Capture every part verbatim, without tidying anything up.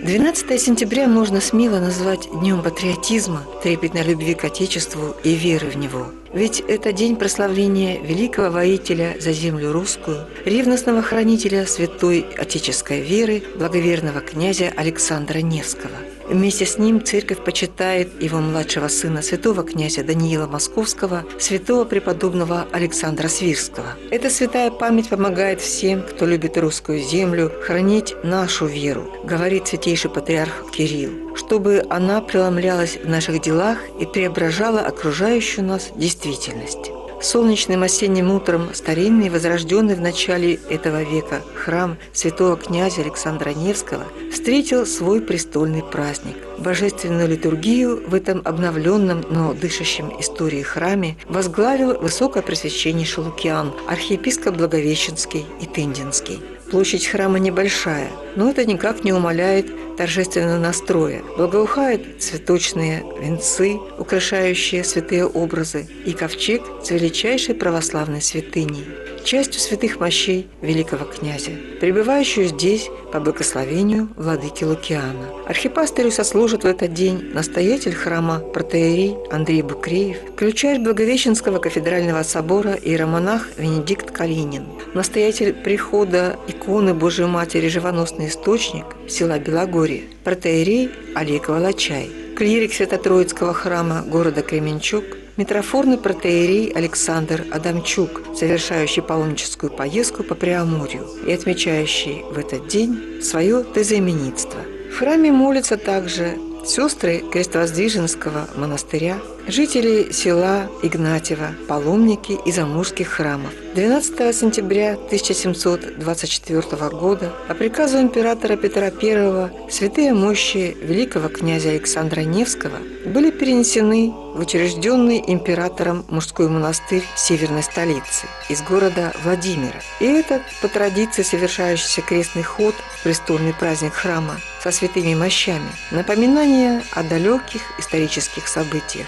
двенадцатое сентября можно смело назвать днем патриотизма, трепетной любви к Отечеству и веры в него. Ведь это день прославления великого воителя за землю русскую, ревностного хранителя святой отеческой веры, благоверного князя Александра Невского. Вместе с ним церковь почитает его младшего сына, святого князя Даниила Московского, святого преподобного Александра Свирского. Эта святая память помогает всем, кто любит русскую землю, хранить нашу веру, говорит святейший патриарх Кирилл, чтобы она преломлялась в наших делах и преображала окружающую нас действительность. Солнечным осенним утром старинный, возрожденный в начале этого века храм святого князя Александра Невского встретил свой престольный праздник. Божественную литургию в этом обновленном, но дышащем историей храме возглавил высокопресвященнейший Лукиан, архиепископ Благовещенский и Тындинский. Площадь храма небольшая, но это никак не умаляет торжественного настроя. Благоухают цветочные венцы, украшающие святые образы, и ковчег с величайшей православной святыней, частью святых мощей великого князя, пребывающую здесь по благословению владыки Лукиана. Архипастырю сослужит в этот день настоятель храма протоиерей Андрей Букреев, ключарь Благовещенского кафедрального собора иеромонах Венедикт Калинин, настоятель прихода иконы Божией Матери Живоносный Источник села Белогорье, протоиерей Олег Волочай, клирик Свято-Троицкого храма города Кременчуг, митрофорный протоиерей Александр Адамчук, совершающий паломническую поездку по Преамурью и отмечающий в этот день свое тезаименитство. В храме молятся также сестры Крестовоздвиженского монастыря, жители села Игнатьево, паломники из амурских храмов. двенадцатого сентября тысяча семьсот двадцать четвёртого года по приказу императора Петра Первого святые мощи великого князя Александра Невского были перенесены в учрежденный императором мужской монастырь северной столицы из города Владимира. И этот, по традиции совершающийся крестный ход в престольный праздник храма со святыми мощами, напоминание о далеких исторических событиях.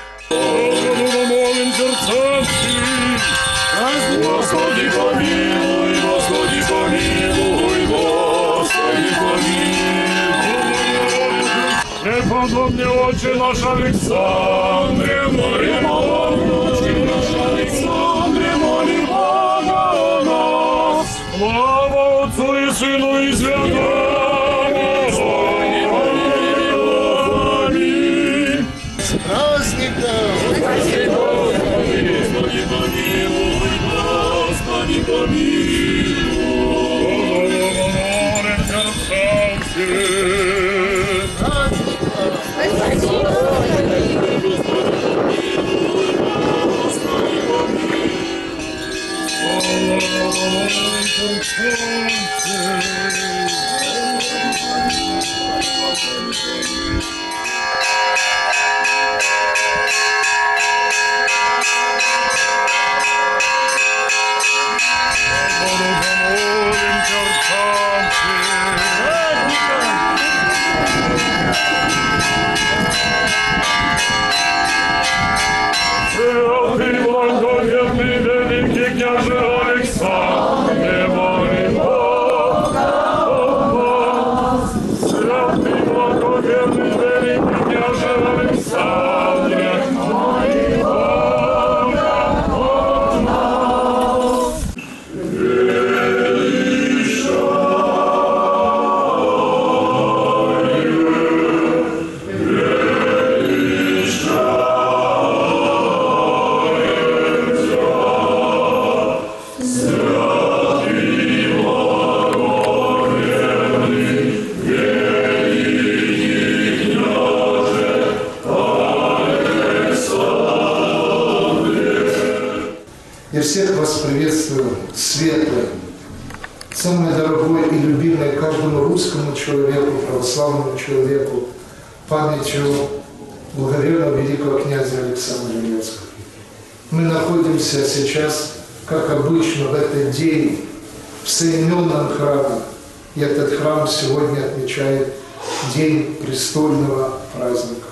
Господи, помилуй, Господи, помилуй, Господи, помилуй. Преподобный Отче наш Александре, моли Бога, Отче наш Александре, моли Бога о нас. Слава Отцу и Сыну и Святому. Аминь. С праздником! Господи, помилуй, Я всех вас приветствую, светлое, самое дорогое и любимое каждому русскому человеку, православному человеку, памятью благоверного великого князя Александра Невского. Мы находимся сейчас, как обычно, в этот день в соединенном храме. И этот храм сегодня отмечает День престольного праздника.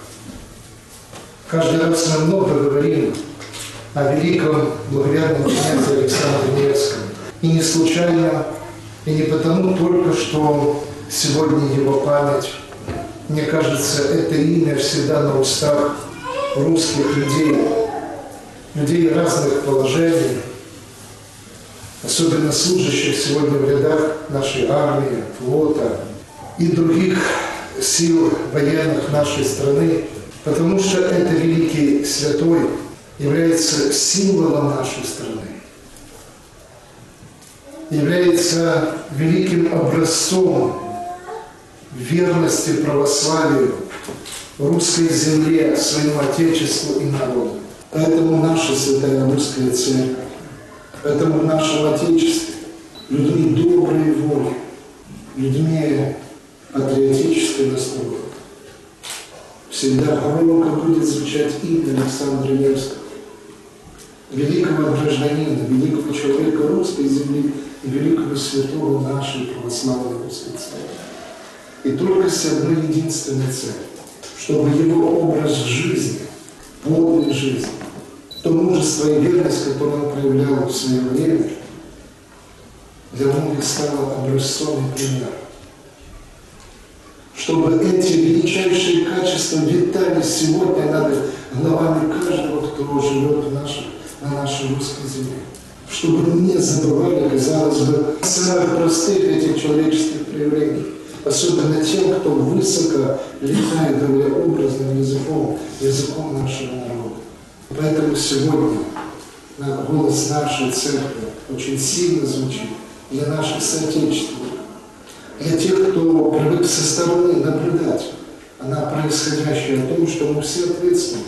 Каждый раз мы много говорим о великом благоверном князе Александре Невском. И не случайно, и не потому только, что сегодня его память Мне кажется, это имя всегда на устах русских людей, людей разных положений, особенно служащих сегодня в рядах нашей армии, флота и других сил военных нашей страны, потому что это великий святой является символом нашей страны, является великим образцом верности православию, русской земле, своему Отечеству и народу. Поэтому наша святая русская церковь, поэтому в нашем Отечестве людьми доброй воли, людьми патриотической настройки всегда громко будет звучать имя Александра Невского, великого гражданина, великого человека русской земли и великого святого нашей православной русской церкви. И только с одной единственной целью, чтобы его образ жизни, подлой жизни, то мужество и верность, которое он проявлял в свое время, для многих стало образцом и примером. Чтобы эти величайшие качества витали сегодня над головами каждого, кто живет в нашей, на нашей русской земле. Чтобы не забывали, казалось бы, самых простых этих человеческих проявлений, особенно тем, кто высоко летает, говоря образным языком, языком нашего народа. Поэтому сегодня голос нашей церкви очень сильно звучит для наших соотечественников, для тех, кто привык со стороны наблюдать на происходящее, о том, что мы все ответственны.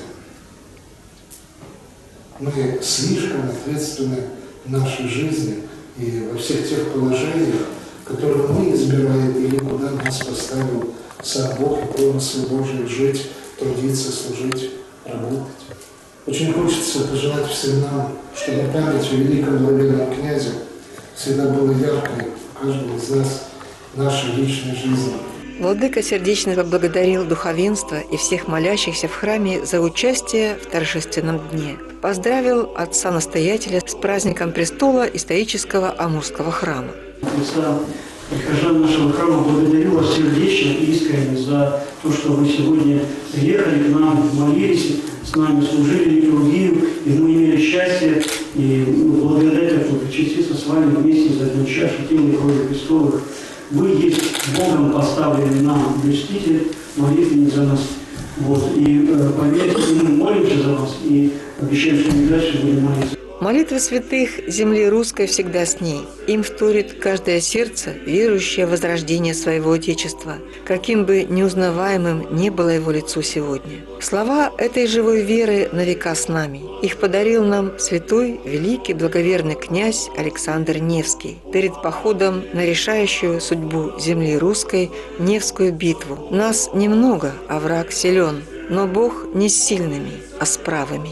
Мы слишком ответственны в нашей жизни и во всех тех положениях, которые мы избираем или куда нас поставил сам Бог и промысел Божий жить, трудиться, служить, работать. Очень хочется пожелать всем нам, чтобы память о великом благоверном князе всегда была яркой у каждого из нас в нашей личной жизни. Владыка сердечно поблагодарил духовенство и всех молящихся в храме за участие в торжественном дне. Поздравил отца-настоятеля с праздником престола исторического Амурского храма. Отца прихожан нашего храма благодарю вас сердечно и искренне за то, что вы сегодня приехали к нам, молились, с нами служили литургию, и мы имели счастье и благодаря этому причаститься с вами вместе за одну чашу тела и крови Христовых. Вы есть Богом поставленный нам блюститель, молитвенник за нас. Вот. И э, поверьте, мы молимся за вас и обещаем, что мы дальше будем молиться. Молитвы святых земли русской всегда с ней. Им вторит каждое сердце, верующее в возрождение своего Отечества, каким бы неузнаваемым ни было его лицо сегодня. Слова этой живой веры на века с нами. Их подарил нам святой, великий, благоверный князь Александр Невский перед походом на решающую судьбу земли русской Невскую битву. Нас немного, а враг силен, но Бог не с сильными, а с правыми.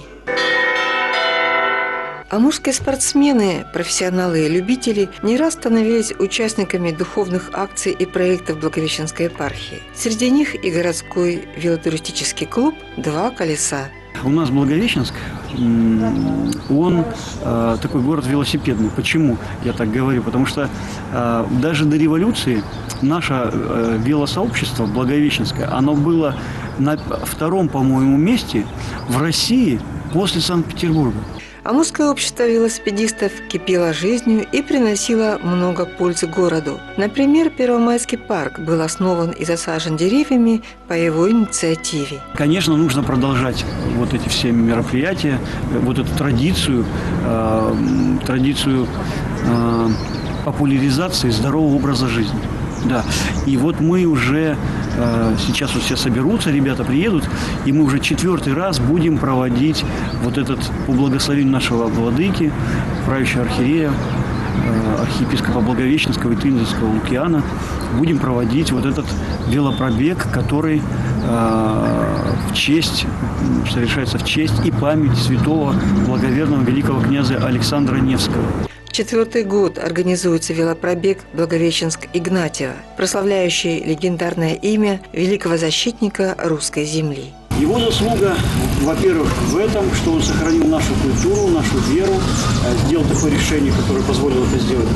Амурские спортсмены, профессионалы и любители не раз становились участниками духовных акций и проектов Благовещенской епархии. Среди них и городской велотуристический клуб «Два колеса». У нас Благовещенск, он э, такой город велосипедный. Почему я так говорю? Потому что э, даже до революции наше э, велосообщество Благовещенское, оно было на втором, по-моему, месте в России после Санкт-Петербурга. Амурское общество велосипедистов кипело жизнью и приносило много пользы городу. Например, Первомайский парк был основан и засажен деревьями по его инициативе. Конечно, нужно продолжать вот эти все мероприятия, вот эту традицию, э, традицию э, популяризации здорового образа жизни. Да. И вот мы уже, э, сейчас вот все соберутся, ребята приедут, и мы уже четвертый раз будем проводить вот этот, по благословению нашего владыки, правящего архиерея, э, архиепископа Благовещенского и Тынзовского Лукиана, будем проводить вот этот велопробег, который э, в честь, совершается в честь и память святого благоверного великого князя Александра Невского. Четвертый год организуется велопробег Благовещенск-Игнатьево, прославляющий легендарное имя великого защитника русской земли. Его заслуга, во-первых, в этом, что он сохранил нашу культуру, нашу веру, сделал такое решение, которое позволило это сделать.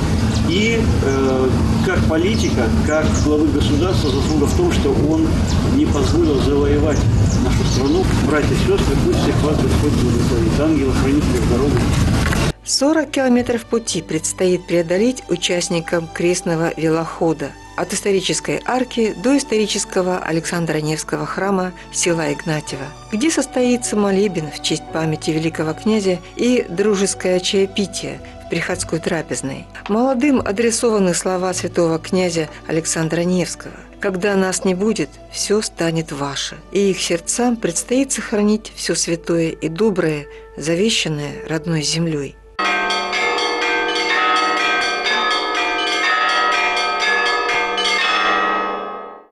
И э, как политика, как главы государства заслуга в том, что он не позволил завоевать нашу страну. Братья и сестры, пусть всех вас Господь благословит. Ангелы-хранители здоровья. сорок километров пути предстоит преодолеть участникам крестного велохода от исторической арки до исторического Александра Невского храма села Игнатьево, где состоится молебен в честь памяти великого князя и дружеское чаепитие в приходской трапезной. Молодым адресованы слова святого князя Александра Невского: «Когда нас не будет, все станет ваше», и их сердцам предстоит сохранить все святое и доброе, завещанное родной землей.